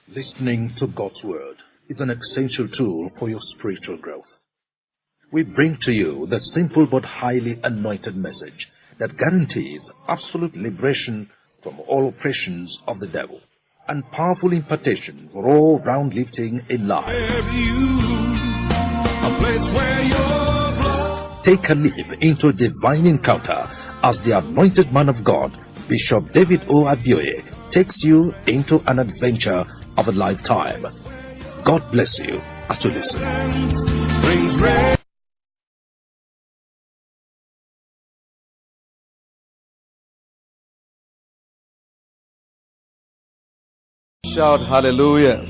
Listening to God's Word is an essential tool for your spiritual growth. We bring to you the simple but highly anointed message that guarantees absolute liberation from all oppressions of the devil and powerful impartation for all round lifting in life. Take a leap into a divine encounter as the anointed man of God, Bishop David O. Abioye, takes you into an adventure of a lifetime. God bless you as you listen. Shout hallelujah.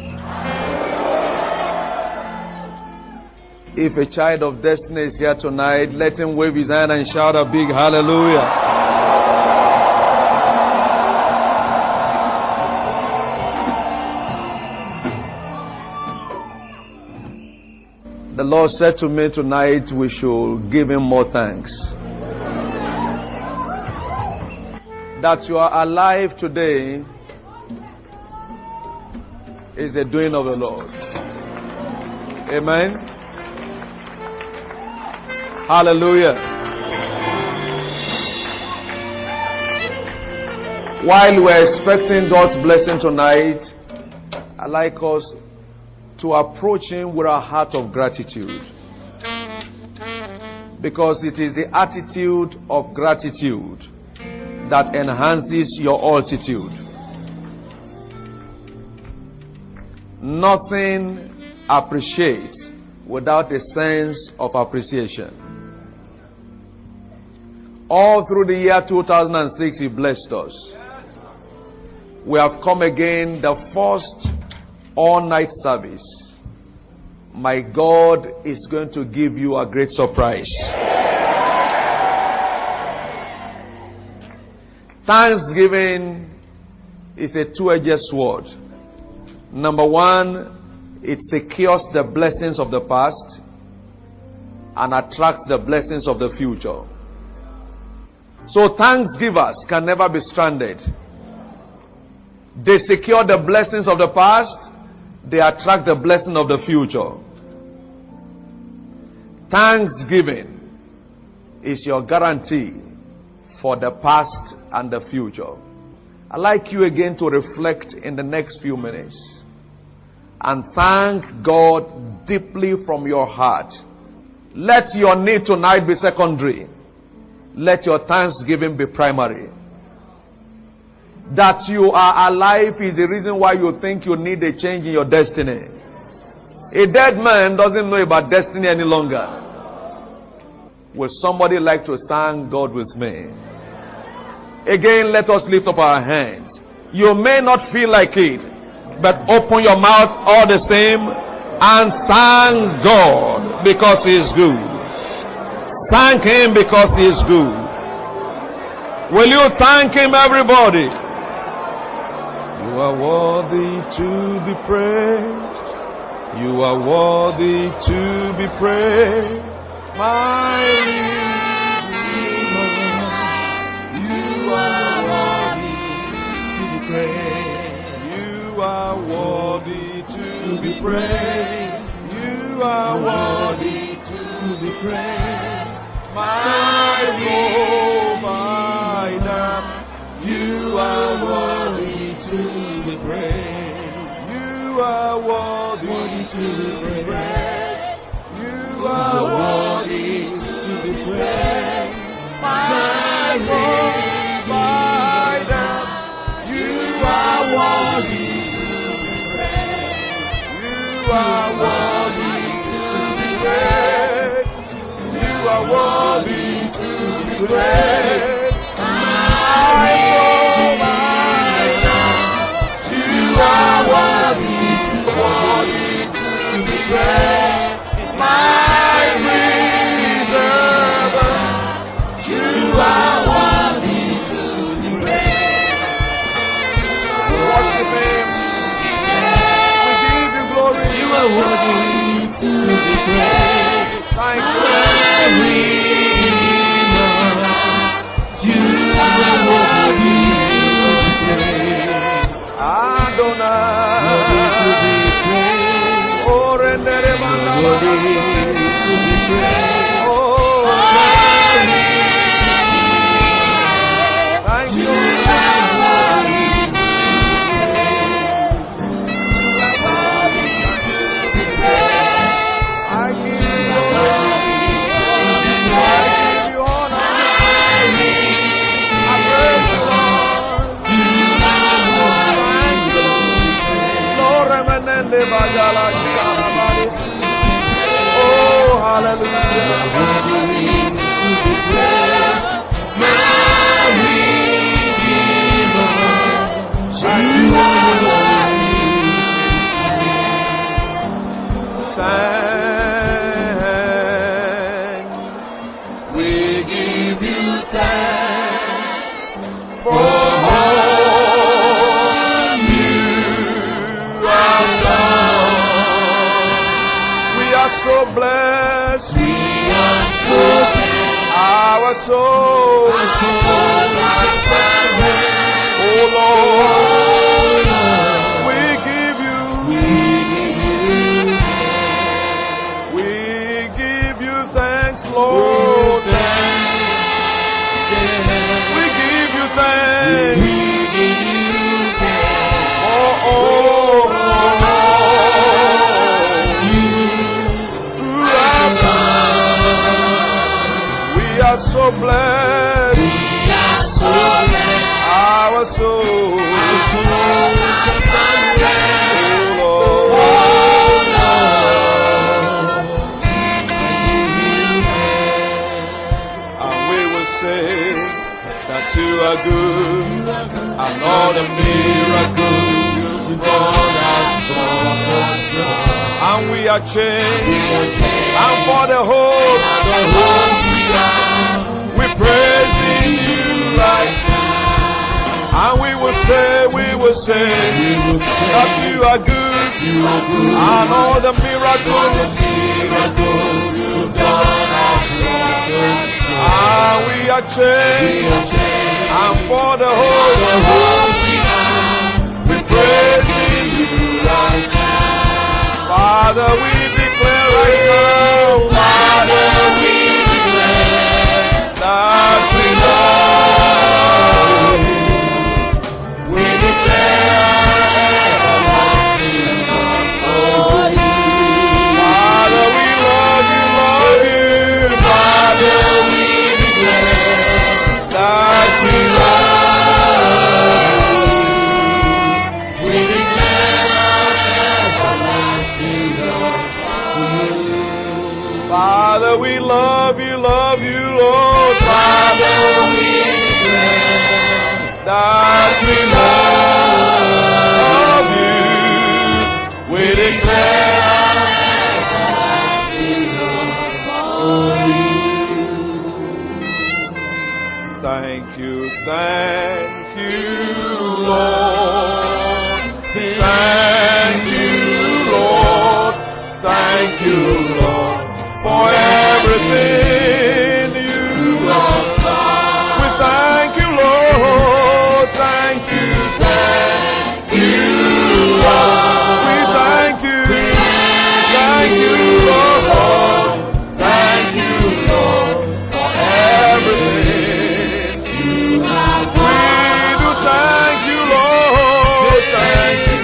If a child of destiny is here tonight, let him wave his hand and shout a big hallelujah. The Lord said to me tonight we should give him more thanks. That you are alive today is the doing of the Lord. Amen. Hallelujah. While we're expecting God's blessing tonight, I'd like us to approach Him with a heart of gratitude. Because it is the attitude of gratitude that enhances your altitude. Nothing appreciates without a sense of appreciation. All through the year 2006, He blessed us. We have come again, the first all-night service. My God is going to give you a great surprise. Thanksgiving is a two-edged sword. Number one, it secures the blessings of the past and attracts the blessings of the future. So thanksgivers can never be stranded. They secure the blessings of the past, they attract the blessing of the future. Thanksgiving is your guarantee for the past and the future. I'd like you again to reflect in the next few minutes and thank God deeply from your heart. Let your need tonight be secondary. Let your thanksgiving be primary. That you are alive is the reason why you think you need a change in your destiny. A dead man doesn't know about destiny any longer. Would somebody like to thank God with me? Again, let us lift up our hands. You may not feel like it, but open your mouth all the same and thank God because He is good. Thank Him because He is good. Will you thank Him, everybody? You are worthy to be praised. You are worthy to be praised. My Redeemer. You are worthy to be praised. You are worthy to be praised. You are worthy to be praised. My provider. You are worthy to be praised. You are worthy to be praised. You are worthy to be praised. My provider. You are worthy to be praised. You are worthy to be praised. You are worthy to be praised. My provider. You are worthy to be praised. My redeemer. You are worthy to be praised. We worship Him. We give You glory. You are worthy to be praised. Thank You. so blessed. We are so blessed. Our souls. Our souls are blessed. Oh Lord, we give you thanks, Lord. We give you thanks. We are so blessed. Our souls. You are good, and all the miracles you've done has brought us joy. And we are changed, and for the hope we praising you right now. And we will say that you are good, and all the miracles you've done has brought us joy. And we are changed. And for the whole we praise you right now. Father, we declare right now, Father, we declare that we love you. We declare everlasting love for you. Father, we love you, Father, we declare that we Father, we love you, Lord. Father, we declare that we love you. We declare thank you, Lord. Thank you, Lord. Thank you, Lord, for everything you have done. We thank you, Lord. Thank you, Lord. We thank you, Lord. Thank you, Lord, for everything you have done. We do thank you, Lord. Thank you,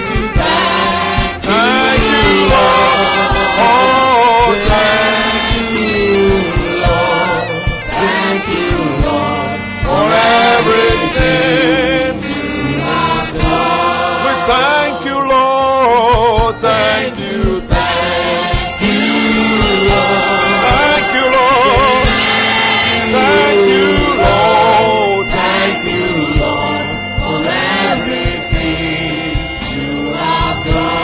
Lord. Oh, thank you, Lord. Thank you, Lord, for everything you have done. We thank you, Lord. Thank you, Lord. Thank you, Lord. Thank you, Lord. Thank you, Lord, for everything you have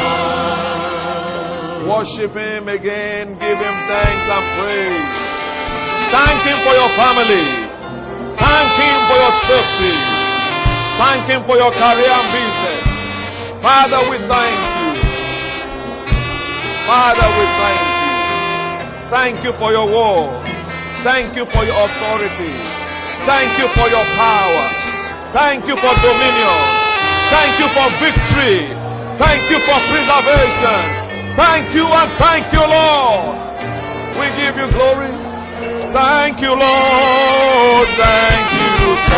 done. Worship Him again. Give Him thanks and praise. Thank Him for your family. Thank Him for your safety. Thank Him for your career and business. Father, we thank you. Father, we thank you. Thank you for your word. Thank you for your authority. Thank you for your power. Thank you for dominion. Thank you for victory. Thank you for preservation. Thank you and thank you, Lord. We give you glory. Thank you, Lord. Thank you,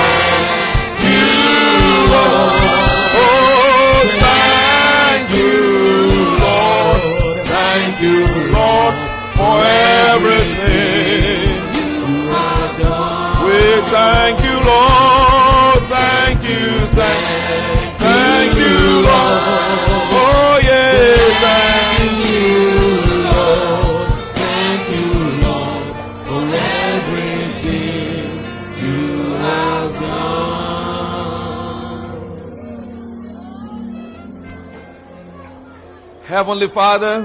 Lord. Oh, thank you, Lord. Thank you, Lord, for everything you have done. We thank you, Lord. Thank you, thank you, Lord. Oh, yeah, thank you, Lord. Thank you, Lord, for everything you have done. Heavenly Father,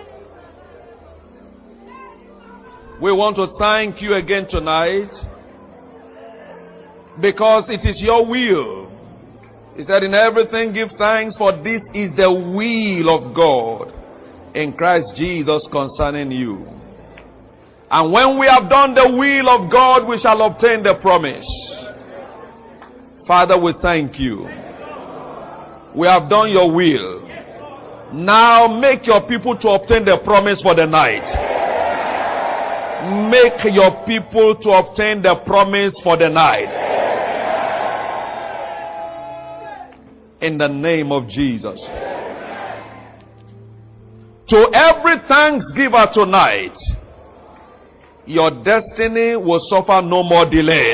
we want to thank you again tonight because it is your will. He said, in everything give thanks, for this is the will of God in Christ Jesus concerning you. And when we have done the will of God, we shall obtain the promise. Father, we thank you. We have done your will. Now make your people to obtain the promise for the night. Make your people to obtain the promise for the night. In the name of Jesus. To every thanksgiver tonight, your destiny will suffer no more delay.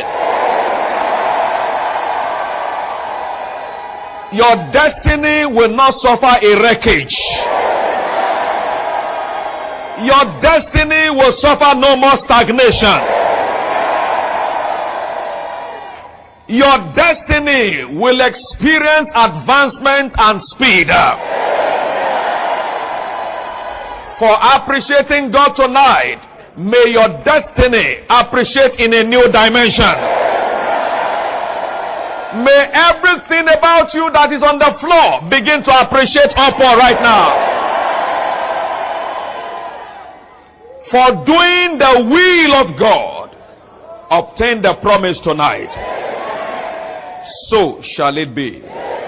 Your destiny will not suffer a wreckage. Your destiny will suffer no more stagnation. Your destiny will experience advancement and speed. For appreciating God tonight, may your destiny appreciate in a new dimension. May everything about you that is on the floor begin to appreciate upward right now. For doing the will of God, obtain the promise tonight. So shall it be.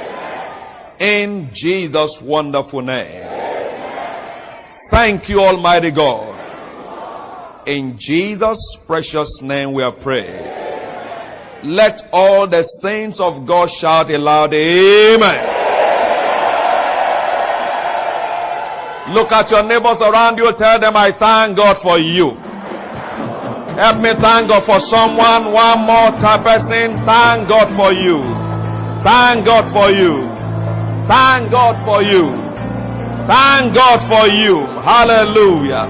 In Jesus' wonderful name. Thank you, Almighty God. In Jesus' precious name we are praying. Let all the saints of God shout aloud, amen. Look at your neighbors around you. Tell them, I thank God for you. Help me thank God for someone. One more person. Thank God for you. Thank God for you. Thank God for you. Thank God for you. Hallelujah.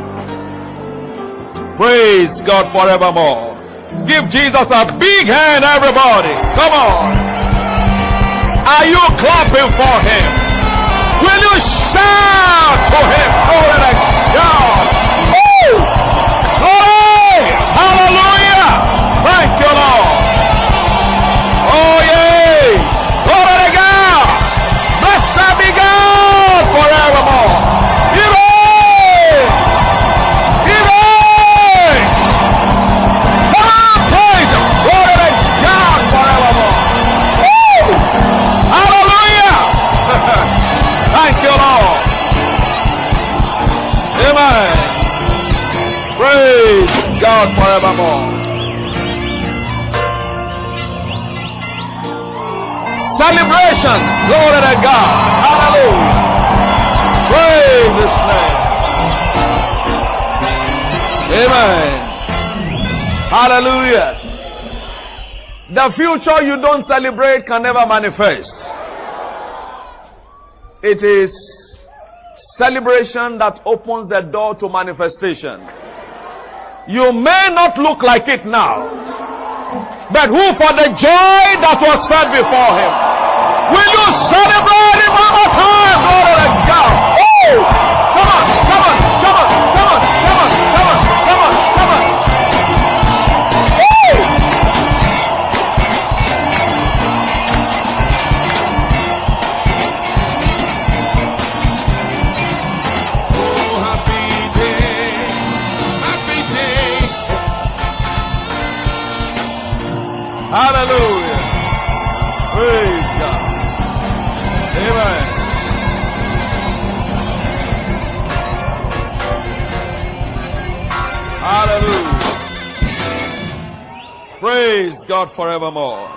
Praise God forevermore. Give Jesus a big hand, everybody. Come on. Are you clapping for him? Will you shout to him? Glory to God. Woo! Glory! Hallelujah! Thank you, Lord. Oh, yay! Glory to God. Blessed be God forevermore. Give it! Give it! Come on, praise him. Glory to God forevermore. Woo! Hallelujah! Thank you, Lord. Amen. Praise God forevermore. Celebration. Glory to God. Hallelujah. Praise His name. Amen. Hallelujah. The future you don't celebrate can never manifest. It is celebration that opens the door to manifestation. You may not look like it now, but who for the joy that was set before him? Will you celebrate it one more time? Glory to God. Oh! Come on, come on, come on, come on, come on, come on, come on, come on. Oh! Hallelujah. Praise God. Amen. Hallelujah. Praise God forevermore.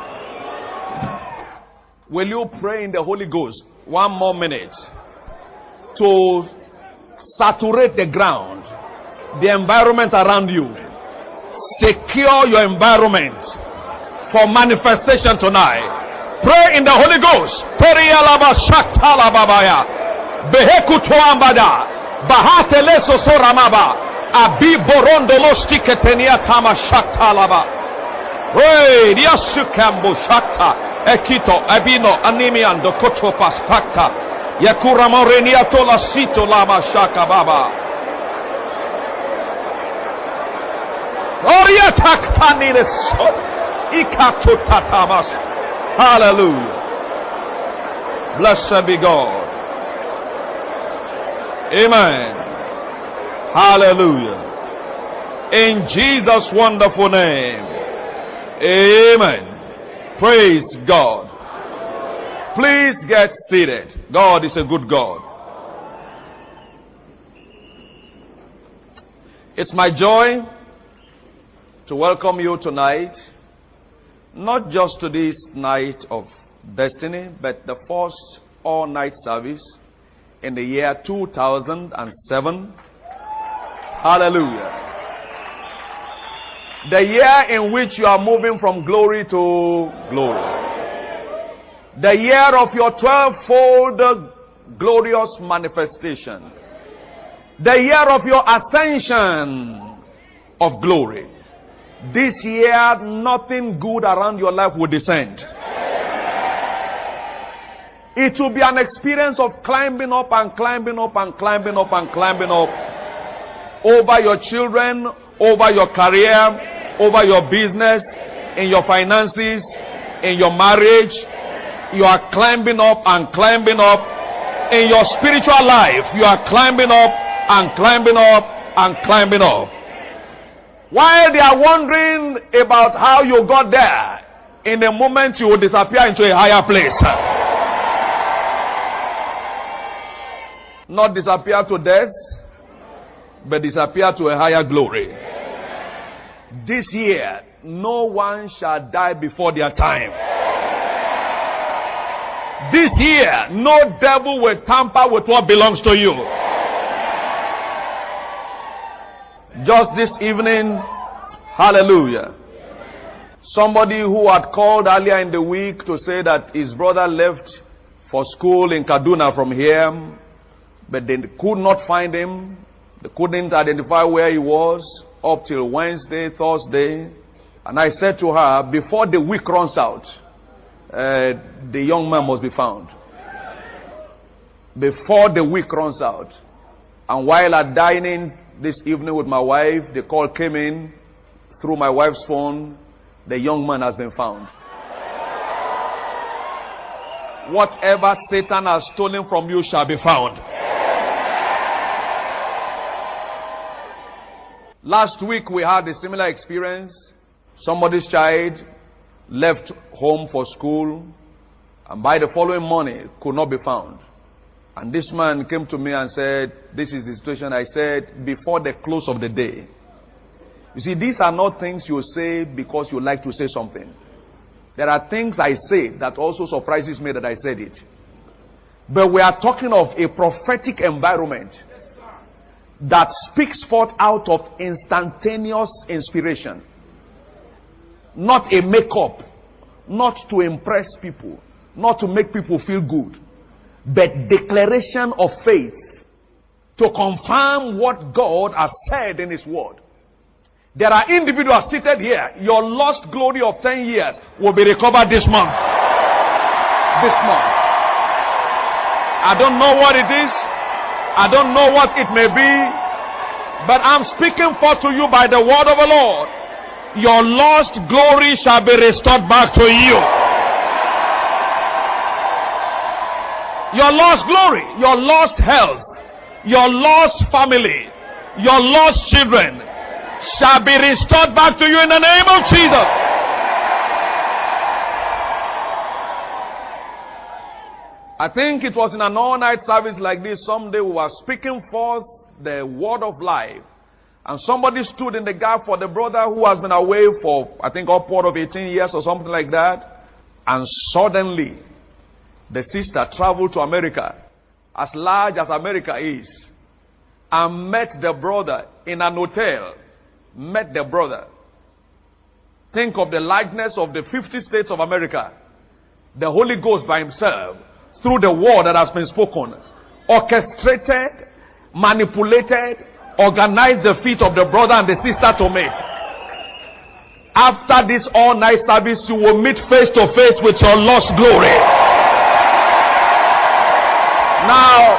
Will you pray in the Holy Ghost 1 more minute to saturate the ground, the environment around you? Secure your environment for manifestation tonight. Pray in the Holy Ghost. Terialaba shaktalababaya. Behekutuambada. Bahateleso soramaba. Abi borondo mostiketenia tama shaktalaba. Pray. Diasukambo shakta. Ekito abino animiando kotopas takta. Yakura morenia tola sito lama shakababa. Oria taktani leso. Hallelujah. Blessed be God. Amen. Hallelujah. In Jesus' wonderful name. Amen. Praise God. Please get seated. God is a good God. It's my joy to welcome you tonight, not just to this night of destiny, but the first all-night service in the year 2007. Hallelujah. The year in which you are moving from glory to glory. The year of your 12-fold glorious manifestation. The year of your ascension of glory. This year, nothing good around your life will descend. It will be an experience of climbing up and climbing up and climbing up and climbing up over your children, over your career, over your business, in your finances, in your marriage. You are climbing up and climbing up. In your spiritual life, you are climbing up and climbing up and climbing up. While they are wondering about how you got there, in a moment you will disappear into a higher place. Not disappear to death, but disappear to a higher glory. This year, no one shall die before their time. This year, no devil will tamper with what belongs to you. Just this evening, hallelujah, somebody who had called earlier in the week to say that his brother left for school in Kaduna from here, but they could not find him. They couldn't identify where he was up till Wednesday, Thursday. And I said to her, before the week runs out, the young man must be found. Before the week runs out. And while I'm dining this evening with my wife, the call came in through my wife's phone. The young man has been found. Whatever Satan has stolen from you shall be found. Last week we had a similar experience. Somebody's child left home for school, and by the following morning could not be found. And this man came to me and said, this is the situation. I said, before the close of the day. You see, these are not things you say because you like to say something. There are things I say that also surprises me that I said it. But we are talking of a prophetic environment that speaks forth out of instantaneous inspiration. Not a makeup, not to impress people, not to make people feel good, but declaration of faith to confirm what God has said in His Word. There are individuals seated here. Your lost glory of 10 years will be recovered this month. This month. I don't know what it is. I don't know what it may be. But I'm speaking forth to you by the word of the Lord. Your lost glory shall be restored back to you. Your lost glory, your lost health, your lost family, your lost children shall be restored back to you in the name of Jesus. I think it was in an all-night service like this. Someday we were speaking forth the word of life. And somebody stood in the gap for the brother who has been away for, I think, upward of 18 years or something like that. And suddenly, the sister traveled to America, as large as America is, and met the brother in an hotel. Met the brother. Think of the largeness of the 50 states of America. The Holy Ghost by himself, through the word that has been spoken, orchestrated, manipulated, organized the feet of the brother and the sister to meet. After this all-night service, you will meet face to face with your lost glory. Now,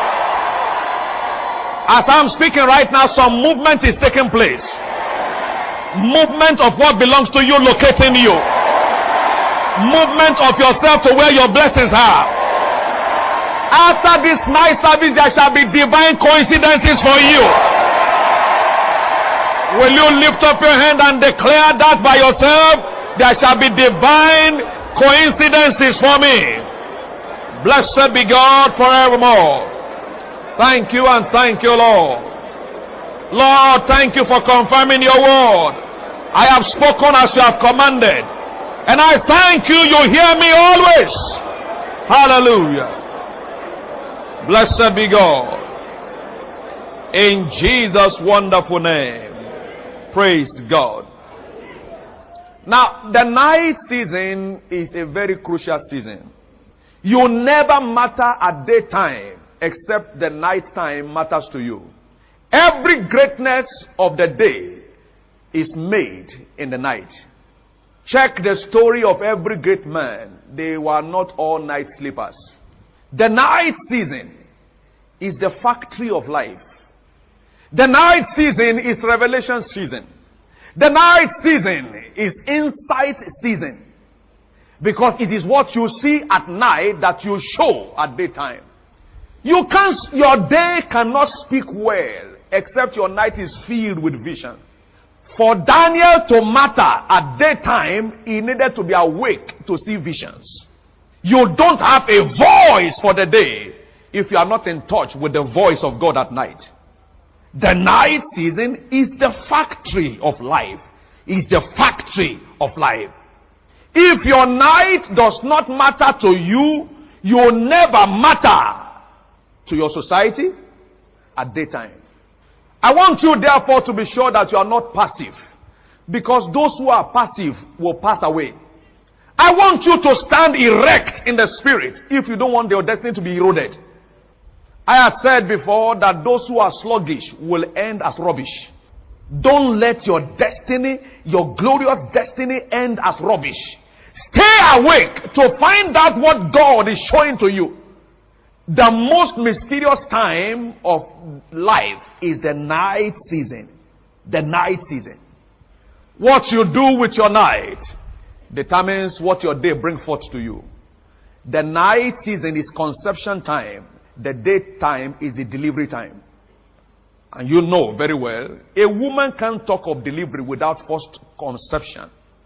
as I'm speaking right now, some movement is taking place. Movement of what belongs to you locating you. Movement of yourself to where your blessings are. After this night service, there shall be divine coincidences for you. Will you lift up your hand and declare that by yourself? There shall be divine coincidences for me. Blessed be God forevermore. Thank you and thank you, Lord. Lord, thank you for confirming your word. I have spoken as you have commanded. And I thank you, you hear me always. Hallelujah. Blessed be God. In Jesus' wonderful name. Praise God. Now, the night season is a very crucial season. You never matter at daytime except the night time matters to you. Every greatness of the day is made in the night. Check the story of every great man. They were not all night sleepers. The night season is the factory of life. The night season is revelation season. The night season is insight season. Because it is what you see at night that you show at daytime. Your day cannot speak well except your night is filled with vision. For Daniel to matter at daytime, he needed to be awake to see visions. You don't have a voice for the day if you are not in touch with the voice of God at night. The night season is the factory of life. Is the factory of life. If your night does not matter to you, you will never matter to your society at daytime. I want you therefore to be sure that you are not passive, because those who are passive will pass away. I want you to stand erect in the spirit if you don't want your destiny to be eroded. I have said before that those who are sluggish will end as rubbish. Don't let your destiny, your glorious destiny, end as rubbish. Stay awake to find out what God is showing to you. The most mysterious time of life is the night season. The night season. What you do with your night determines what your day brings forth to you. The night season is conception time. The daytime is the delivery time. And you know very well, a woman can't talk of delivery without first conception.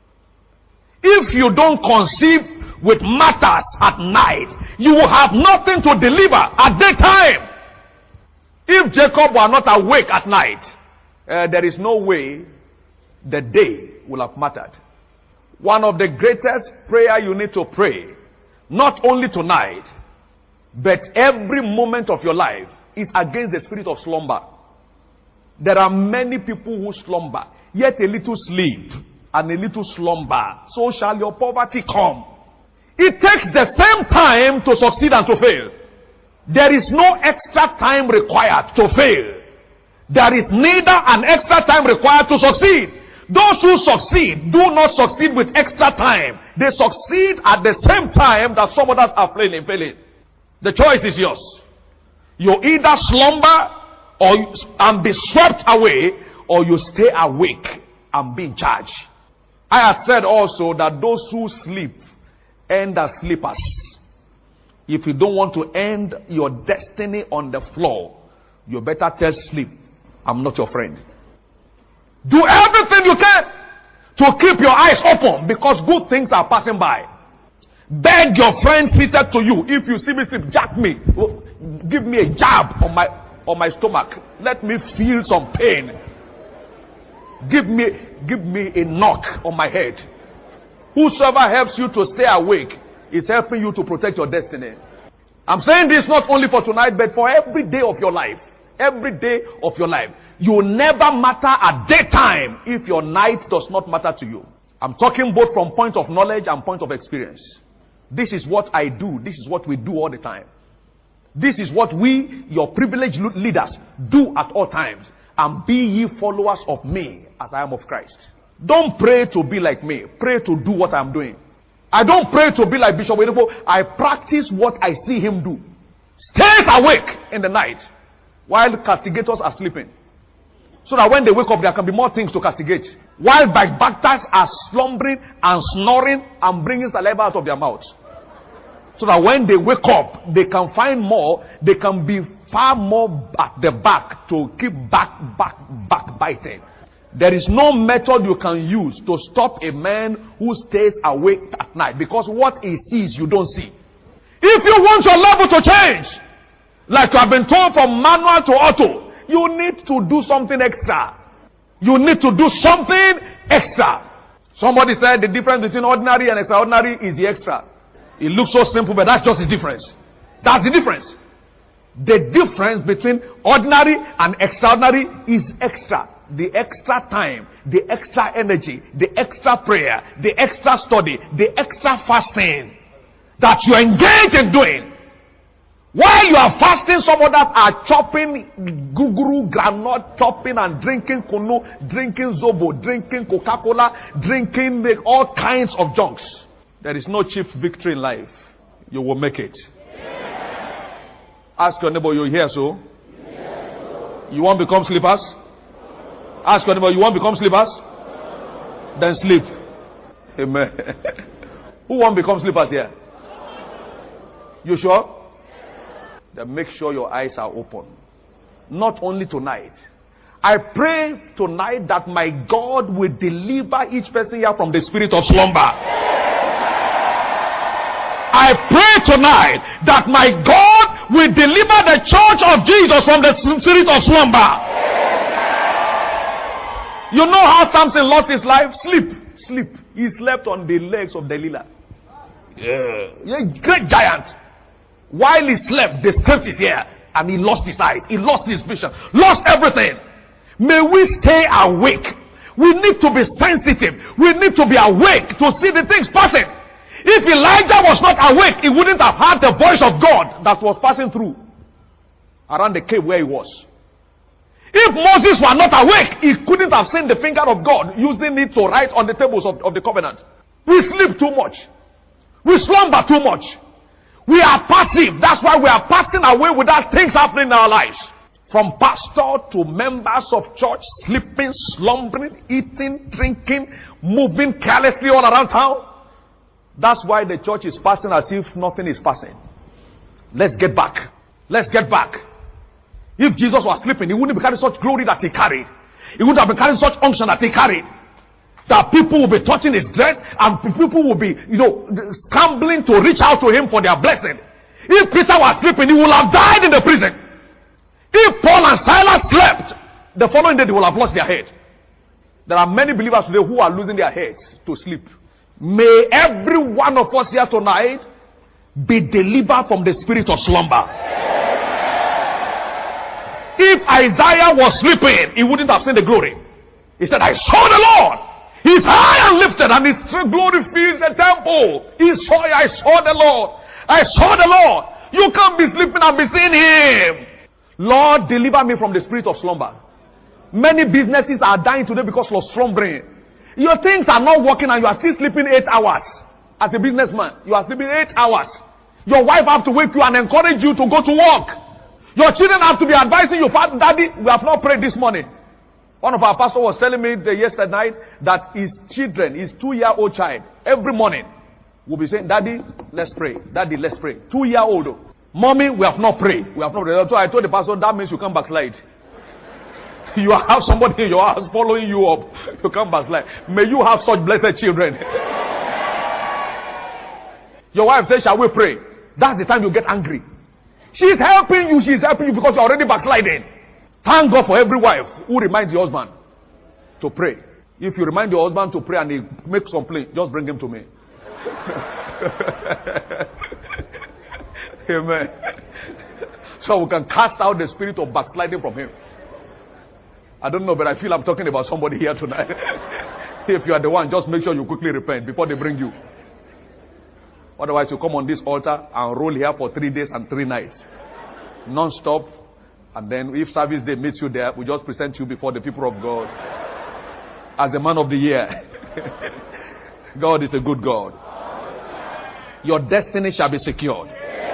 If you don't conceive with matters at night, you will have nothing to deliver at daytime. If Jacob were not awake at night, there is no way the day will have mattered. One of the greatest prayer you need to pray, not only tonight, but every moment of your life, is against the spirit of slumber. There are many people who slumber, yet a little sleep and a little slumber, so shall your poverty come. It takes the same time to succeed and to fail. There is no extra time required to fail. There is neither an extra time required to succeed. Those who succeed do not succeed with extra time. They succeed at the same time that some others are failing. The choice is yours. You either slumber and be swept away, or you stay awake and be in charge. I have said also that those who sleep end as sleepers. If you don't want to end your destiny on the floor, you better tell sleep, I'm not your friend. Do everything you can to keep your eyes open, because good things are passing by. Beg your friend seated to you, if you see me sleep, jack me, give me a jab on my stomach, let me feel some pain, give me a knock on my head. Whosoever helps you to stay awake is helping you to protect your destiny. I'm saying this not only for tonight, but for every day of your life. Every day of your life. You will never matter at daytime if your night does not matter to you. I'm talking both from point of knowledge and point of experience. This is what I do. This is what we do all the time. This is what we, your privileged leaders, do at all times. And be ye followers of me as I am of Christ. Don't pray to be like me. Pray to do what I'm doing. I don't pray to be like Bishop Oyedepo. I practice what I see him do. Stays awake in the night while castigators are sleeping. So that when they wake up, there can be more things to castigate. While backbiters are slumbering and snoring and bringing saliva out of their mouths. So that when they wake up, they can find more. They can be far more at the back to keep backbiting. There is no method you can use to stop a man who stays awake at night, because what he sees you don't see. If you want your level to change, like you have been told from manual to auto, you need to do something extra. You need to do something extra. Somebody said the difference between ordinary and extraordinary is the extra. It looks so simple, but that's just the difference. That's the difference. The difference between ordinary and extraordinary is extra. The extra time, the extra energy, the extra prayer, the extra study, the extra fasting that you engage in doing. While you are fasting, some others are chopping guguru, granite, chopping and drinking kunu, drinking zobo, drinking Coca-Cola, drinking all kinds of junks. There is no cheap victory in life. You will make it. Ask your neighbor, you hear so? You want to become sleepers? Ask your neighbor, you want to become sleepers? Then sleep. Amen. Who want to become sleepers here? You sure? Then make sure your eyes are open. Not only tonight. I pray tonight that my God will deliver each person here from the spirit of slumber. I pray tonight that my God will deliver the church of Jesus from the spirit of slumber. You know how Samson lost his life? Sleep. He slept on the legs of Delilah. Yeah, great giant. While he slept, they scraped his ear and he lost his eyes. He lost his vision. Lost everything. May we stay awake. We need to be sensitive. We need to be awake to see the things passing. If Elijah was not awake, he wouldn't have heard the voice of God that was passing through around the cave where he was. If Moses were not awake, he couldn't have seen the finger of God using it to write on the tables of the covenant. We sleep too much. We slumber too much. We are passive. That's why we are passing away without things happening in our lives. From pastor to members of church, sleeping, slumbering, eating, drinking, moving carelessly all around town. That's why the church is passing as if nothing is passing. Let's get back. Let's get back. If Jesus was sleeping, he wouldn't be carrying such glory that he carried. He wouldn't have been carrying such unction that he carried. That people will be touching his dress and people will be, scrambling to reach out to him for their blessing. If Peter was sleeping, he would have died in the prison. If Paul and Silas slept, the following day they will have lost their head. There are many believers today who are losing their heads to sleep. May every one of us here tonight be delivered from the spirit of slumber. If Isaiah was sleeping, he wouldn't have seen the glory. He said, I saw the Lord. He's high and lifted, and his glory fills the temple. I saw the Lord. I saw the Lord. You can't be sleeping and be seeing him. Lord, deliver me from the spirit of slumber. Many businesses are dying today because of slumbering. Your things are not working and you are still sleeping 8 hours. As a businessman, you are sleeping 8 hours. Your wife have to wake you and encourage you to go to work. Your children have to be advising you, Daddy, we have not prayed this morning. One of our pastors was telling me yesterday night that his children, his 2-year-old child, every morning will be saying, Daddy, let's pray. Daddy, let's pray. 2-year-old. Mommy, we have not prayed. We have not prayed. So I told the pastor, that means you come backslide. You have somebody in your house following you up. You come backslide. May you have such blessed children. Your wife says, shall we pray? That's the time you get angry. She's helping you because you're already backsliding. Thank God for every wife who reminds your husband to pray. If you remind your husband to pray and he makes complaint, just bring him to me. Amen. So we can cast out the spirit of backsliding from him. I don't know, but I feel I'm talking about somebody here tonight. If you are the one, just make sure you quickly repent before they bring you. Otherwise, you come on this altar and roll here for 3 days and 3 nights. Non-stop. And then if service day meets you there, we just present you before the people of God as the man of the year. God is a good God. Your destiny shall be secured.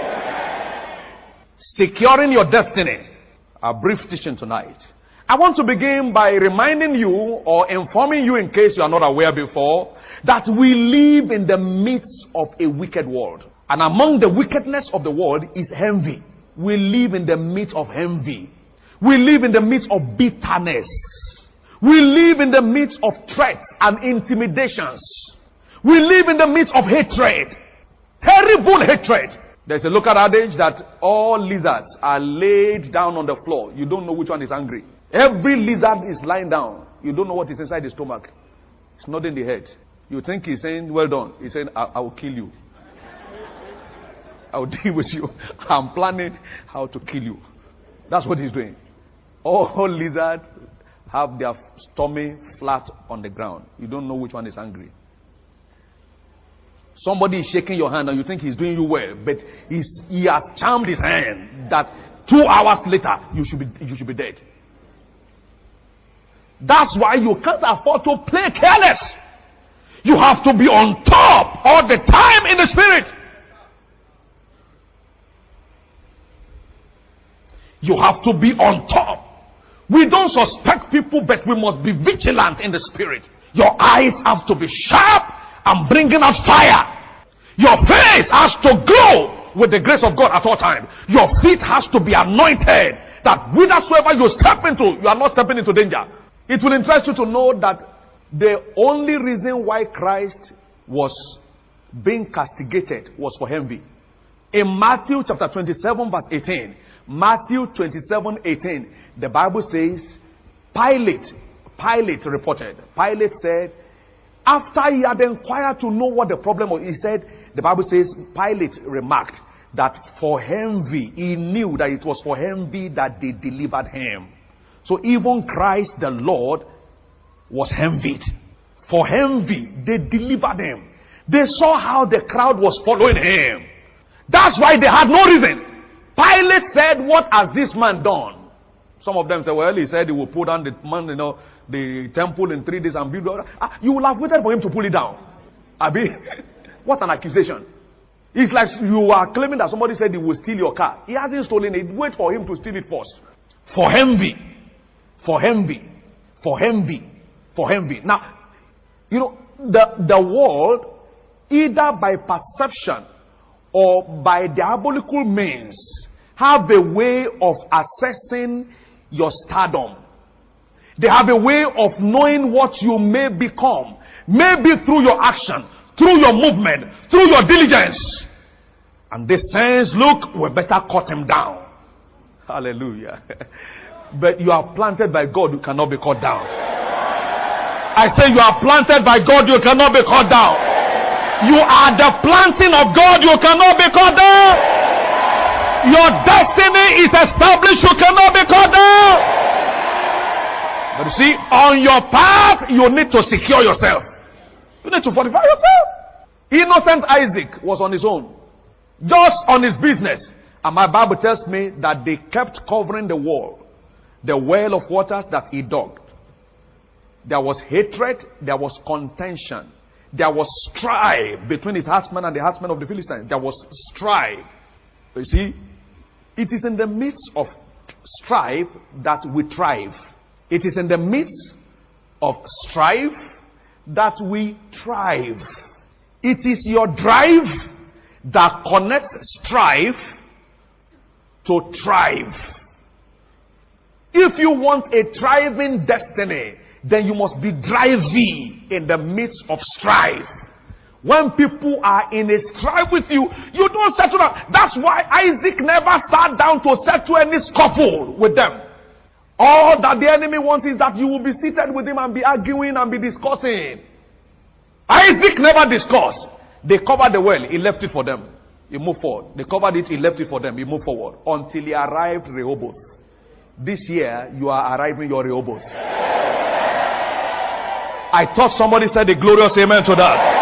Securing your destiny. A brief teaching tonight. I want to begin by reminding you or informing you, in case you are not aware before, that we live in the midst of a wicked world. And among the wickedness of the world is envy. We live in the midst of envy. We live in the midst of bitterness. We live in the midst of threats and intimidations. We live in the midst of hatred. Terrible hatred. There's a local adage that all lizards are laid down on the floor. You don't know which one is angry. Every lizard is lying down. You don't know what is inside his stomach. It's not in the head. You think he's saying, well done. He's saying, I will kill you. I will deal with you. I'm planning how to kill you. That's what he's doing. All lizards have their stomach flat on the ground. You don't know which one is angry. Somebody is shaking your hand and you think he's doing you well, but he has charmed his hand that 2 hours later you should be dead. That's why you can't afford to play careless. You have to be on top all the time in the spirit. You have to be on top. We don't suspect people, but we must be vigilant in the spirit. Your eyes have to be sharp and bringing out fire. Your face has to glow with the grace of God at all times. Your feet has to be anointed, that whithersoever you step into, you are not stepping into danger. It will interest you to know that the only reason why Christ was being castigated was for envy. In Matthew chapter 27 verse 18, Matthew 27:18, the Bible says, Pilate reported. Pilate said, after he had inquired to know what the problem was, he said, the Bible says, Pilate remarked that for envy, he knew that it was for envy that they delivered him. So even Christ the Lord was envied. For envy, they delivered him. They saw how the crowd was following him. That's why they had no reason. Pilate said, what has this man done? Some of them said, well, he said he will pull down the man, the temple in 3 days and build. You will have waited for him to pull it down. Abi, what an accusation. It's like you are claiming that somebody said he will steal your car. He hasn't stolen it. Wait for him to steal it first. For envy. For envy. For envy. For envy. Now, the world, either by perception or by diabolical means, have a way of assessing your stardom. They have a way of knowing what you may become. Maybe through your action, through your movement, through your diligence. And they says, look, we better cut him down. Hallelujah. But you are planted by God, you cannot be cut down. I say you are planted by God, you cannot be cut down. You are the planting of God, you cannot be cut down. Your destiny is established, you cannot be cut down. But you see, on your path, you need to secure yourself. You need to fortify yourself. Innocent Isaac was on his own, just on his business. And my Bible tells me that they kept covering the well of waters that he dug. There was hatred, there was contention, there was strife between his herdsmen and the herdsmen of the Philistines. There was strife. You see, it is in the midst of strife that we thrive. It is in the midst of strife that we thrive. It is your drive that connects strife to thrive. If you want a thriving destiny, then you must be driving in the midst of strife. When people are in a strife with you, you don't settle down. That's why Isaac never sat down to settle any scuffle with them. All that the enemy wants is that you will be seated with him and be arguing and be discussing. Isaac never discussed. They covered the well, he left it for them. He moved forward. They covered it, he left it for them. He moved forward until he arrived Rehoboth. This year, you are arriving your Rehoboth. I thought somebody said a glorious amen to that.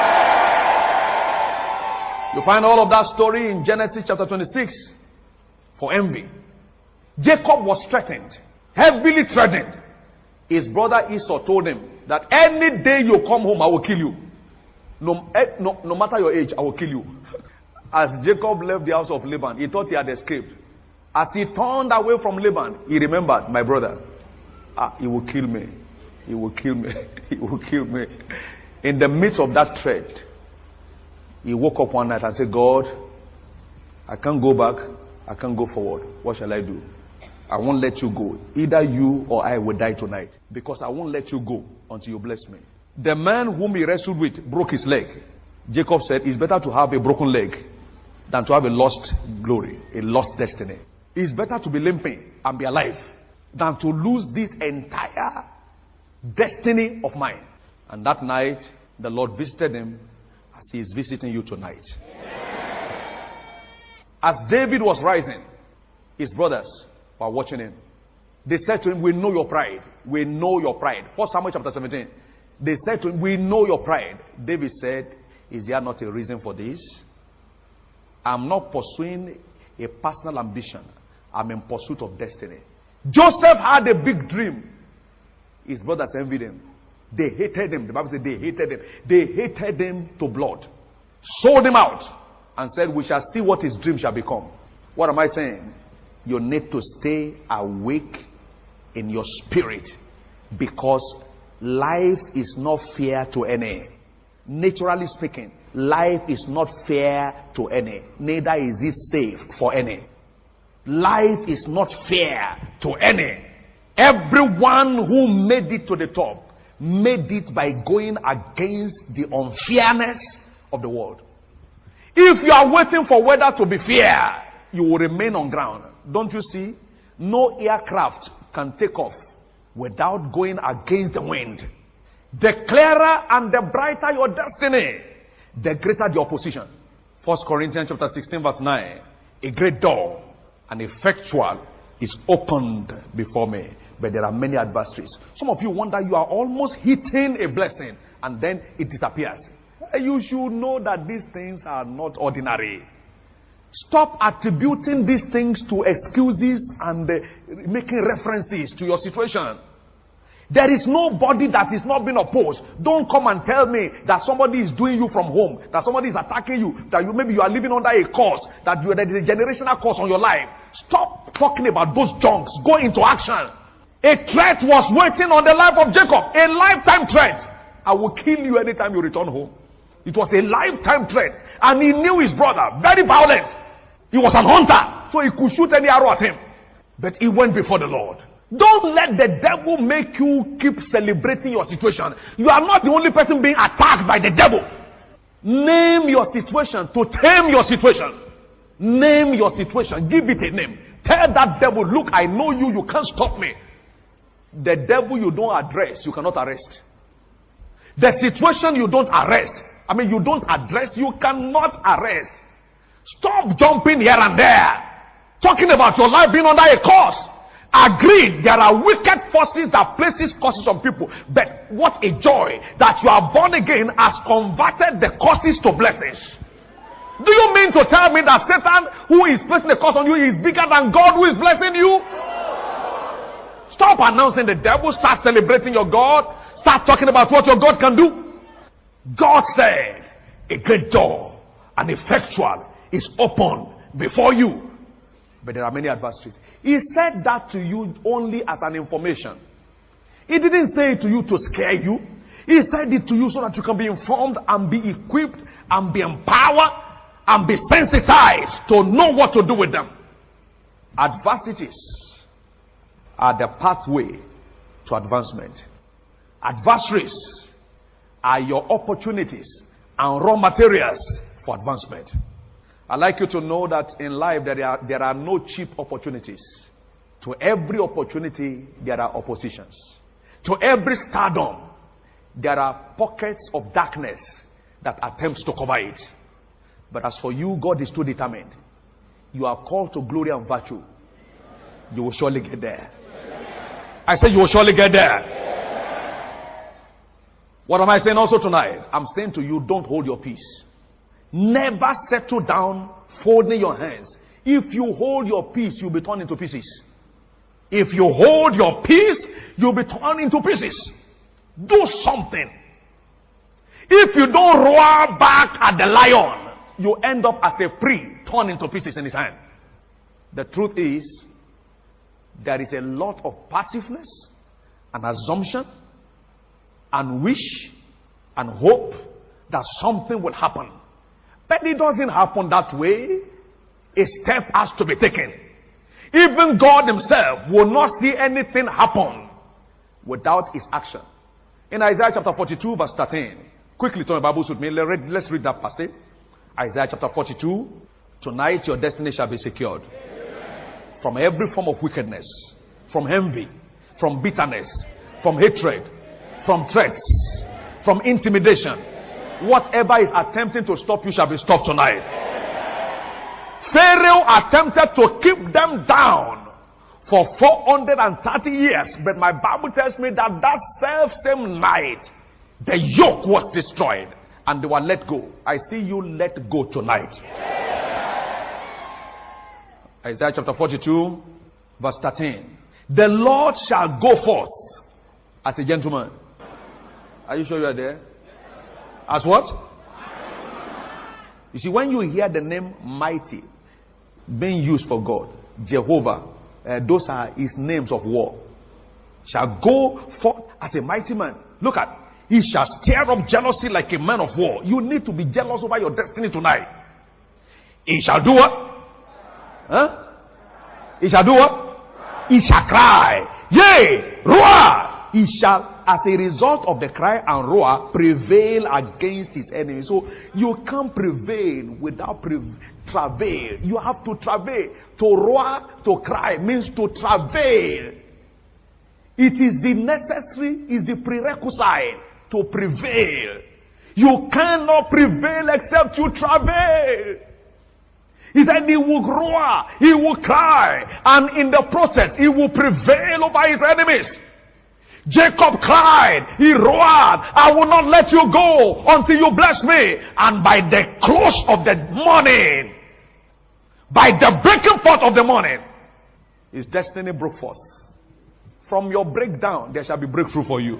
You find all of that story in Genesis chapter 26 for envy. Jacob was threatened, heavily threatened. His brother Esau told him that any day you come home, I will kill you. No matter your age, I will kill you. As Jacob left the house of Laban, he thought he had escaped. As he turned away from Laban, he remembered, my brother, he will kill me. He will kill me. He will kill me. In the midst of that threat, he woke up one night and said, God, I can't go back. I can't go forward. What shall I do? I won't let you go. Either you or I will die tonight. Because I won't let you go until you bless me. The man whom he wrestled with broke his leg. Jacob said, it's better to have a broken leg than to have a lost glory, a lost destiny. It's better to be limping and be alive than to lose this entire destiny of mine. And that night, the Lord visited him as he is visiting you tonight. As David was rising, his brothers were watching him. They said to him, we know your pride. We know your pride. 1 Samuel chapter 17. They said to him, we know your pride. David said, is there not a reason for this? I'm not pursuing a personal ambition. I'm in pursuit of destiny. Joseph had a big dream. His brothers envied him. They hated him. The Bible said they hated him. They hated him to blood. Sold him out. And said, we shall see what his dream shall become. What am I saying? You need to stay awake in your spirit. Because life is not fair to any. Naturally speaking, life is not fair to any. Neither is it safe for any. Life is not fair to any. Everyone who made it to the top made it by going against the unfairness of the world. If you are waiting for weather to be fair, you will remain on ground. Don't you see? No aircraft can take off without going against the wind. The clearer and the brighter your destiny, the greater the opposition. 1 Corinthians chapter 16 verse 9. A great door and effectual is opened before me, but there are many adversaries. Some of you wonder, you are almost hitting a blessing and then it disappears. You should know that these things are not ordinary. Stop attributing these things to excuses and making references to your situation. There is nobody that is not being opposed. Don't come and tell me that somebody is doing you from home, that somebody is attacking you, that maybe you are living under a curse, that there is a generational curse on your life. Stop talking about those junks. Go into action. A threat was waiting on the life of Jacob. A lifetime threat. I will kill you anytime you return home. It was a lifetime threat. And he knew his brother. Very violent. He was an hunter. So he could shoot any arrow at him. But he went before the Lord. Don't let the devil make you keep celebrating your situation. You are not the only person being attacked by the devil. Name your situation to tame your situation. Name your situation. Give it a name. Tell that devil, look, I know you. You can't stop me. The devil you don't address, you cannot arrest. The situation you don't you don't address, you cannot arrest. Stop jumping here and there. Talking about your life being under a curse. Agreed, there are wicked forces that places curses on people. But what a joy that you are born again has converted the curses to blessings. Do you mean to tell me that Satan, who is placing the curse on you, is bigger than God who is blessing you? Stop announcing the devil. Start celebrating your God. Start talking about what your God can do. God said, a great door and effectual is open before you, but there are many adversaries. He said that to you only as an information. He didn't say it to you to scare you. He said it to you so that you can be informed and be equipped and be empowered and be sensitized to know what to do with them. Adversities are the pathway to advancement. Adversaries are your opportunities and raw materials for advancement. I'd like you to know that in life there are no cheap opportunities. To every opportunity, there are oppositions. To every stardom, there are pockets of darkness that attempts to cover it. But as for you, God is too determined. You are called to glory and virtue. You will surely get there. I said you will surely get there. What am I saying also tonight? I'm saying to you, don't hold your peace. Never settle down folding your hands. If you hold your peace, you'll be torn into pieces. If you hold your peace, you'll be torn into pieces. Do something. If you don't roar back at the lion, you end up as a prey torn into pieces in his hand. The truth is, there is a lot of passiveness and assumption and wish and hope that something will happen. But it doesn't happen that way. A step has to be taken. Even God himself will not see anything happen without his action. In Isaiah chapter 42 verse 13. Quickly turn your Bibles with me. Let's read that passage. Isaiah chapter 42. Tonight your destiny shall be secured. From every form of wickedness. From envy. From bitterness. From hatred. From threats. From intimidation. Whatever is attempting to stop you shall be stopped tonight. Pharaoh attempted to keep them down for 430 years. But my Bible tells me that same night, the yoke was destroyed and they were let go. I see you let go tonight. Isaiah chapter 42 verse 13. The Lord shall go forth as a gentleman. Are you sure you are there? As what? You see, when you hear the name mighty being used for God, Jehovah, those are his names of war. Shall go forth as a mighty man. Look at, he shall stir up jealousy like a man of war. You need to be jealous over your destiny tonight. He shall do what? Huh? He shall do what? He shall cry. Yea, roar. He shall, as a result of the cry and roar, prevail against his enemy. So you can't prevail without travail. You have to travail. To roar, to cry means to travail. It is the necessary, is the prerequisite to prevail. You cannot prevail except you travail. He said he will roar, he will cry, and in the process he will prevail over his enemies. Jacob cried, he roared, I will not let you go until you bless me. And by the close of the morning, by the breaking forth of the morning, his destiny broke forth. From your breakdown, there shall be breakthrough for you.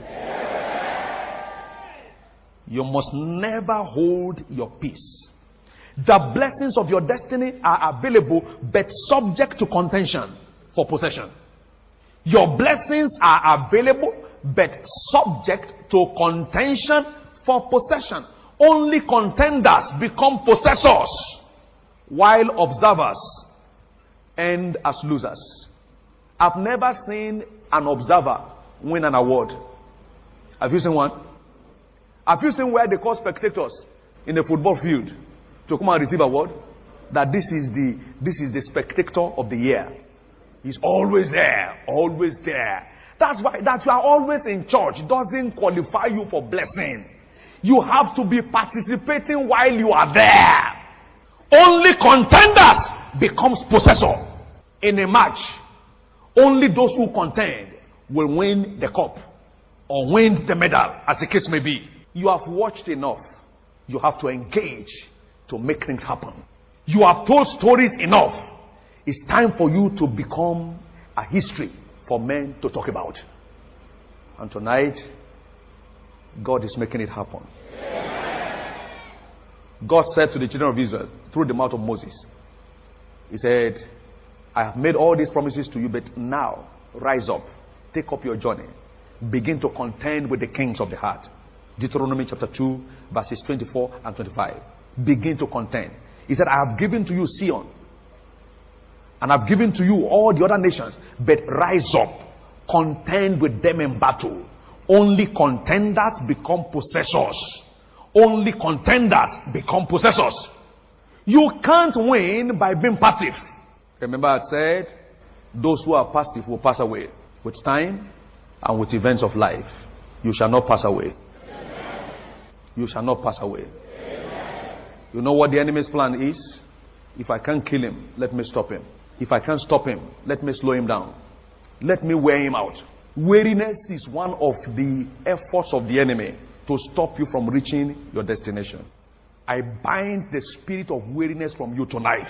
You must never hold your peace. The blessings of your destiny are available, but subject to contention for possession. Your blessings are available, but subject to contention for possession. Only contenders become possessors, while observers end as losers. I've never seen an observer win an award. Have you seen one? Have you seen where they call spectators in a football field to come and receive award? That this is the spectator of the year. He's always there, always there. That's why that you are always in church doesn't qualify you for blessing. You have to be participating while you are there. Only contenders becomes possessor. In a match, only those who contend will win the cup or win the medal, as the case may be. You have watched enough. You have to engage to make things happen. You have told stories enough. It's time for you to become a history for men to talk about. And tonight, God is making it happen. God said to the children of Israel through the mouth of Moses, he said, I have made all these promises to you, but now rise up, take up your journey, begin to contend with the kings of the heart. Deuteronomy chapter 2 verses 24 and 25. Begin to contend. He said, I have given to you Sion, and I've given to you all the other nations, but rise up, contend with them in battle. Only contenders become possessors. Only contenders become possessors. You can't win by being passive. Remember I said, those who are passive will pass away. With time and with events of life, you shall not pass away. You shall not pass away. You know what the enemy's plan is? If I can't kill him, let me stop him. If I can't stop him, let me slow him down. Let me wear him out. Weariness is one of the efforts of the enemy to stop you from reaching your destination. I bind the spirit of weariness from you tonight.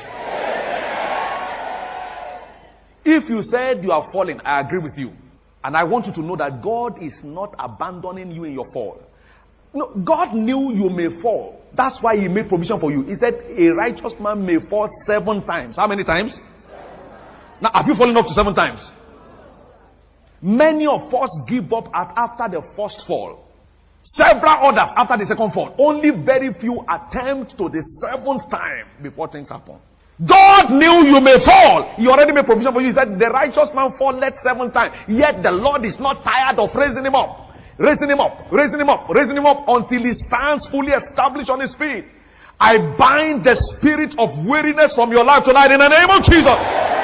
If you said you are falling, I agree with you. And I want you to know that God is not abandoning you in your fall. No, God knew you may fall. That's why he made provision for you. He said a righteous man may fall 7 times. How many times? Now, have you fallen up to 7 times? Many of us give up after the first fall. Several others after the second fall. Only very few attempt to the 7th time before things happen. God knew you may fall. He already made provision for you. He said, the righteous man falleth 7 times. Yet the Lord is not tired of raising him up. Raising him up, raising him up, raising him up until he stands fully established on his feet. I bind the spirit of weariness from your life tonight in the name of Jesus.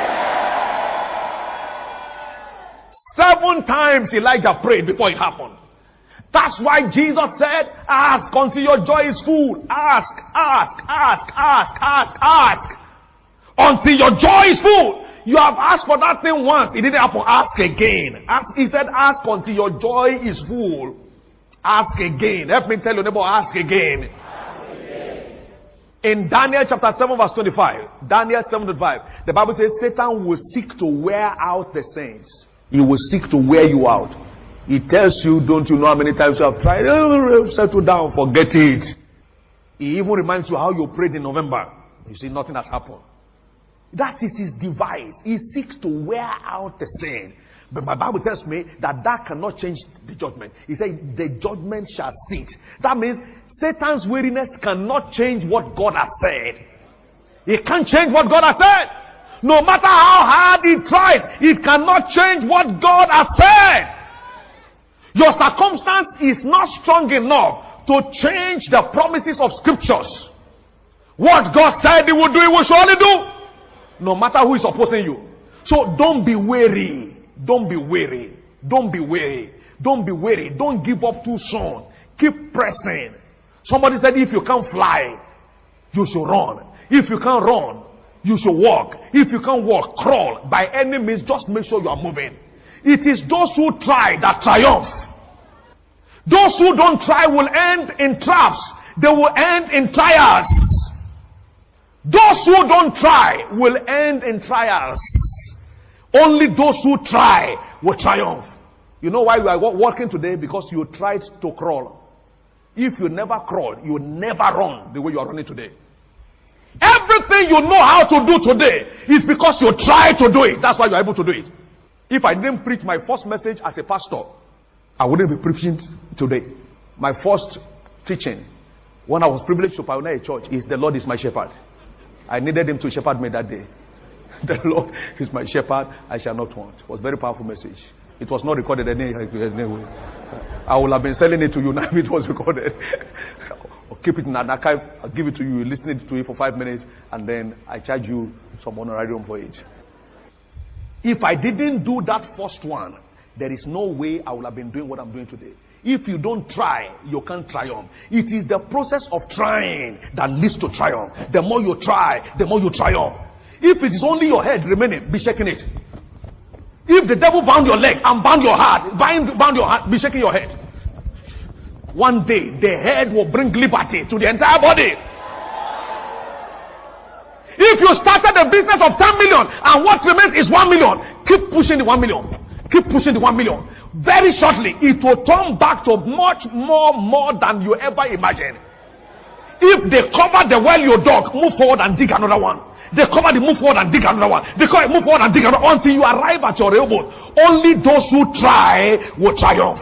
7 times Elijah prayed before it happened. That's why Jesus said, ask until your joy is full. Ask, ask, ask, ask, ask, ask. Until your joy is full. You have asked for that thing once. It didn't happen. Ask again. Ask, he said, ask until your joy is full. Ask again. Help me tell your neighbor, ask again. In Daniel chapter 7 verse 25. Daniel 7:25. The Bible says Satan will seek to wear out the saints. He will seek to wear you out. He tells you, don't you know how many times you have tried? Settle down, forget it. He even reminds you how you prayed in November. You see, nothing has happened. That is his device. He seeks to wear out the sin. But my Bible tells me that cannot change the judgment. He said, the judgment shall sit. That means Satan's weariness cannot change what God has said. He can't change what God has said. No matter how hard he tries, it cannot change what God has said. Your circumstance is not strong enough to change the promises of scriptures. What God said he will do, he will surely do. No matter who is opposing you. So don't be weary. Don't be weary. Don't be weary. Don't be weary. Don't give up too soon. Keep pressing. Somebody said if you can't fly, you should run. If you can't run, you should walk. If you can't walk, crawl. By any means, just make sure you are moving. It is those who try that triumph. Those who don't try will end in traps. They will end in trials. Those who don't try will end in trials. Only those who try will triumph. You know why you are walking today? Because you tried to crawl. If you never crawl, you will never run the way you are running today. Everything you know how to do today is because you tried to do it. That's why you are able to do it. If I didn't preach my first message as a pastor, I wouldn't be preaching today. My first teaching, when I was privileged to pioneer a church, is the Lord is my shepherd. I needed him to shepherd me that day. The Lord is my shepherd, I shall not want. It was a very powerful message. It was not recorded anyway. I would have been selling it to you now if it was recorded. Or keep it in an archive. I'll give it to you. You listen to it for 5 minutes, and then I charge you some honorarium for it. If I didn't do that first one, there is no way I would have been doing what I'm doing today. If you don't try, you can't triumph. It is the process of trying that leads to triumph. The more you try, the more you triumph. If it is only your head remaining, be shaking it. If the devil bound your leg and bound your heart, bound your heart, be shaking your head. One day, the head will bring liberty to the entire body. If you started a business of 10 million and what remains is 1 million, keep pushing the 1 million. Keep pushing the 1 million. Very shortly, it will turn back to much more than you ever imagined. If they cover the well you dug, move forward and dig another one. They cover the move forward and dig another one. They cover move forward and dig another one until you arrive at your railroad. Only those who try will triumph.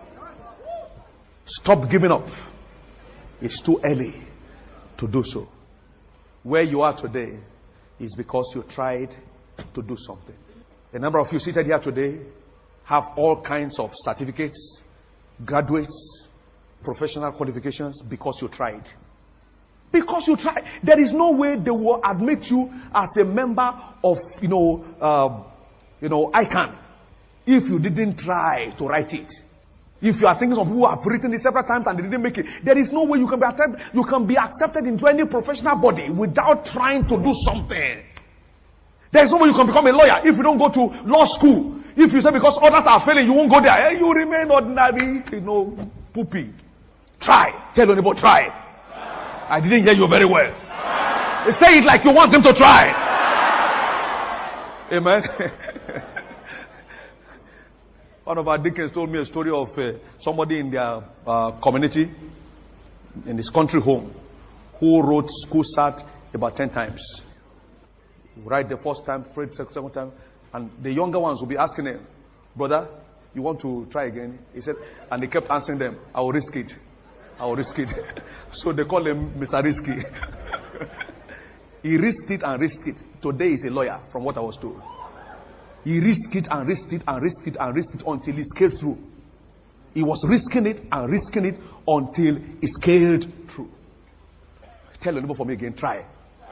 Stop giving up. It's too early to do so. Where you are today is because you tried to do something. A number of you seated here today have all kinds of certificates, graduates, professional qualifications because you tried. Because you tried. There is no way they will admit you as a member of, ICANN if you didn't try to write it. If you are thinking of who have written it several times and they didn't make it, there is no way you can be accepted into any professional body without trying to do something. There is no way you can become a lawyer if you don't go to law school. If you say because others are failing, you won't go there. You remain ordinary, poopy. Try. Tell your neighbor, try. I didn't hear you very well. Say it like you want him to try. Amen. One of our deacons told me a story of somebody in their community, in his country home, who wrote school sat about 10 times. Write the first time, pray the second time, and the younger ones will be asking him, brother, you want to try again? He said, and he kept answering them, I will risk it. I will risk it. So they call him Mr. Risky. He risked it and risked it. Today he's a lawyer, from what I was told. He risked it and risked it and risked it and risked it until he scaled through. He was risking it and risking it until he scaled through. Tell your neighbor for me again, try.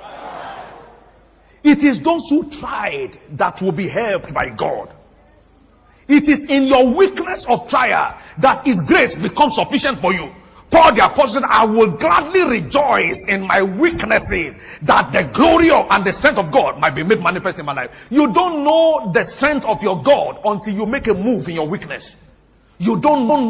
It is those who tried that will be helped by God. It is in your weakness of trial that His grace becomes sufficient for you. Paul the apostle said, I will gladly rejoice in my weaknesses, that the glory of and the strength of God might be made manifest in my life. You don't know the strength of your God until you make a move in your weakness. You don't know.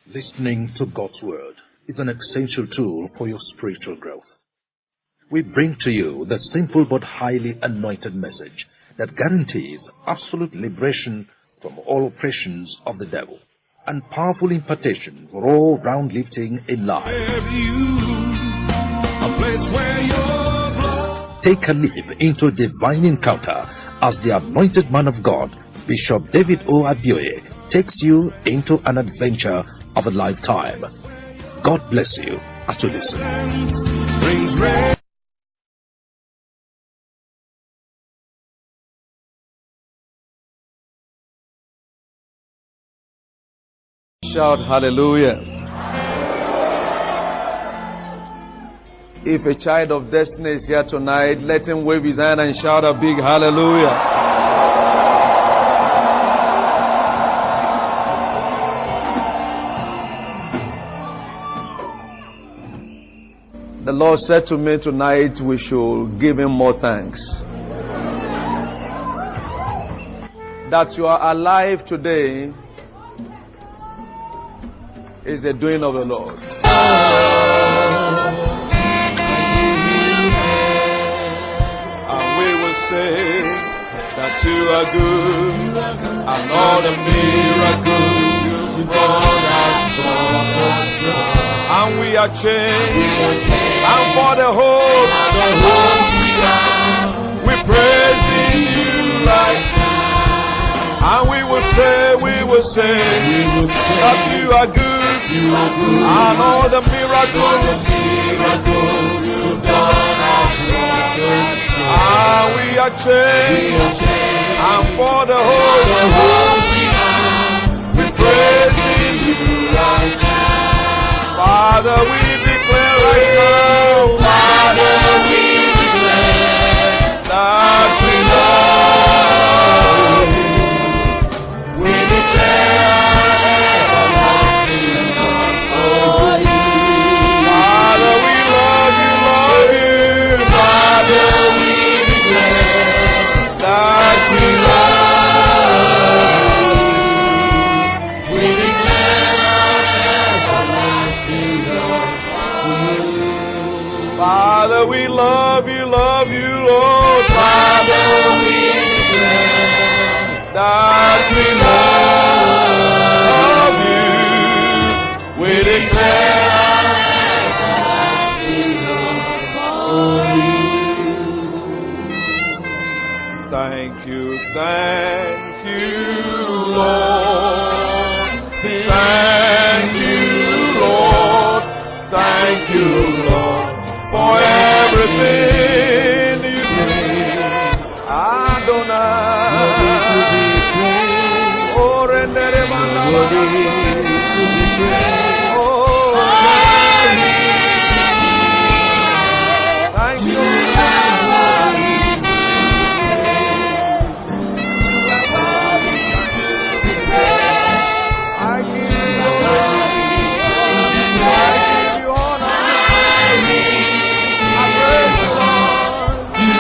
Listening to God's Word is an essential tool for your spiritual growth. We bring to you the simple but highly anointed message that guarantees absolute liberation from all oppressions of the devil and powerful impartation for all round lifting in life. Take a leap into a divine encounter as the anointed man of God, Bishop David O. Abioye, takes you into an adventure of a lifetime. God bless you as you listen. Shout hallelujah. If a child of destiny is here tonight, let him wave his hand and shout a big hallelujah. The Lord said to me tonight, we should give him more thanks. That you are alive today is the doing of the Lord. And we will say that you are good, and all the miracles you've done has brought us joy. And we are changed, and for the hope we praise you right now. And we will say that you are good, and all the miracles you've done has brought us joy. And we are changed, and for the hope we praise you right now. Father, we declare right now, Father, we declare that we love you. We declare everlasting love for you. Father, we love you, love you. Father, we declare that we love you. We declare everlasting love for you. Father, we love you, Lord. Father, we declare that we love you. We declare everlasting love for you. Thank you, Lord. Thank you, Lord. Thank you, Lord, for everything you did. Adonai. Oh, rendere thank you. I give you honor. I praise you, Lord.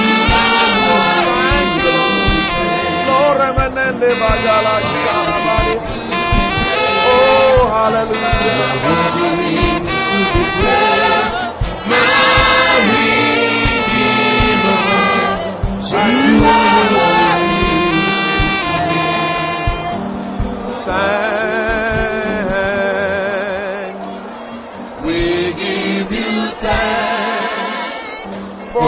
Thank you, Lord. Remenende bagala shalabari. Oh, hallelujah. We give you thanks for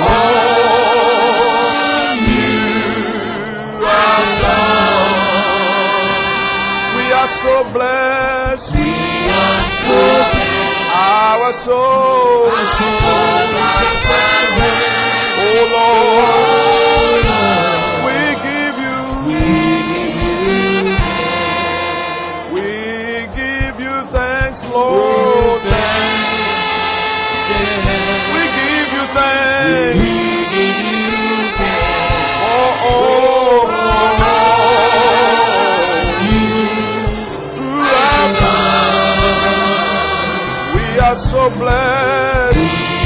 all you have done. We are so blessed. We are so blessed. Our souls are oh Lord, we give you thanks, Lord. We give you thanks for all you have done. We are so blessed.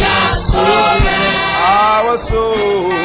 Our souls.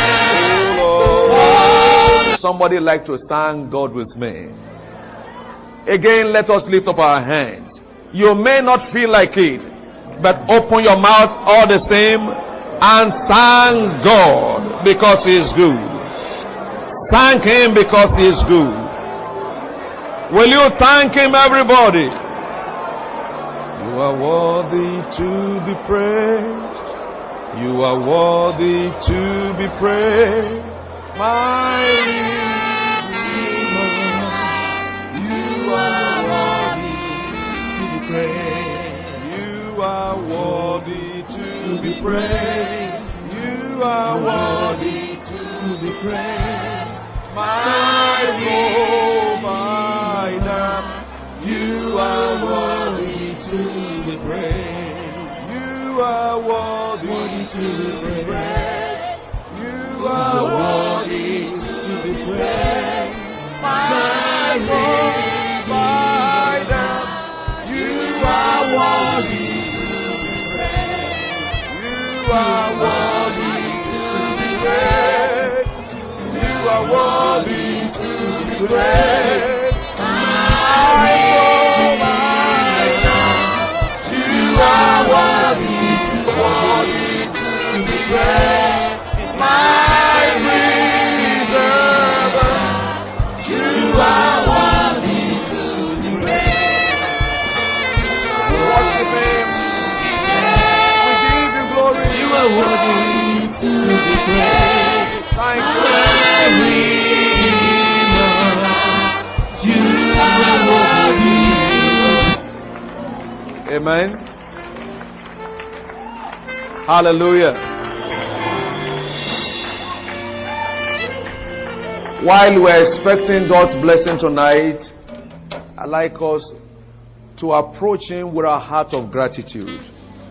Oh Lord. Somebody like to thank God with me. Again, let us lift up our hands. You may not feel like it, but open your mouth all the same and thank God because He is good. Thank Him because He is good. Will you thank Him, everybody? You are worthy to be praised. You are worthy to be praised. My Redeemer. You are worthy to be praised. You are worthy to be praised. You are worthy to be praised. My provider. You are worthy to be praised. You are worthy to be praised. You are worthy to be praised. My provider. You are worthy to be praised. You are worthy to be praised. You are worthy to be praised. My provider. You are worthy to be praised. My Redeemer. You are worthy to be praised. We worship Him. We give you glory. You are worthy to be praised. Thank you. You are worthy. Amen. Hallelujah. While we're expecting God's blessing tonight, I'd like us to approach Him with a heart of gratitude.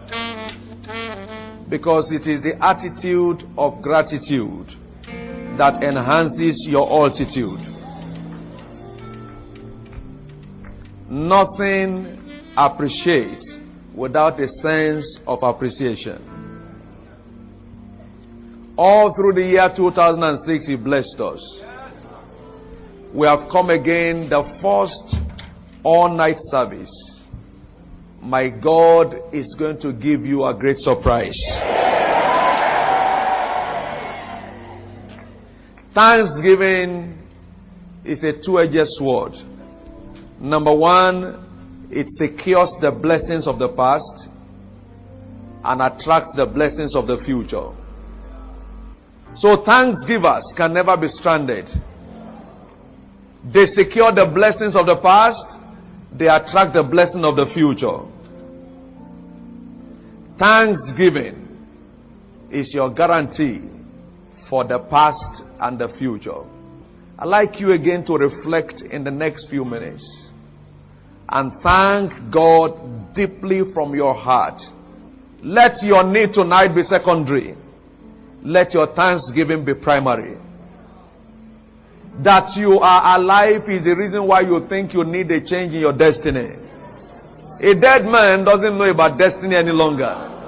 Because it is the attitude of gratitude that enhances your altitude. Nothing appreciates without a sense of appreciation. All through the year 2006, He blessed us. We have come again, the first all-night service. My God is going to give you a great surprise. Thanksgiving is a two-edged sword. Number one, it secures the blessings of the past and attracts the blessings of the future. So thanksgivers can never be stranded. They secure the blessings of the past, they attract the blessing of the future. Thanksgiving is your guarantee for the past and the future. I'd like you again to reflect in the next few minutes and thank God deeply from your heart. Let your need tonight be secondary. Let your thanksgiving be primary. That you are alive is the reason why you think you need a change in your destiny. A dead man doesn't know about destiny any longer.